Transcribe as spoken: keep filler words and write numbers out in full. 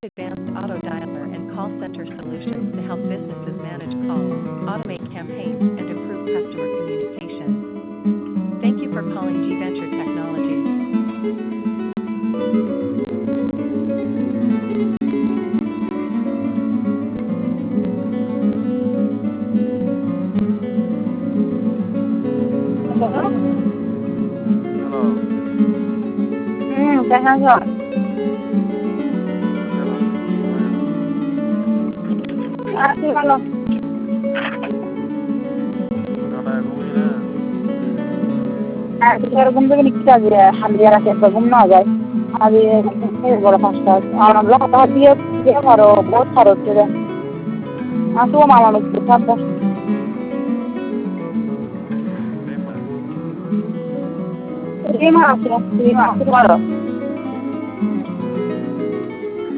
advanced auto dialer and call center solutions to help businesses manage calls, automate campaigns, and improve customer communication. Thank you for calling G Venture Technologies. Hello? Hello. Hmm, kaya nga. Ah, si ano? Ah, siguro ঘুম থেকে নিচ্ছে আজ হালিয়া রাখে তো ঘুম না যায় আজ বড় পাঁচটা আর আমরা কথা দিয়ে দিয়ে মারো বহুত খরচ করে আসো মামা নিচ্ছে সাতটা রিমা আছে রিমা আছে মারো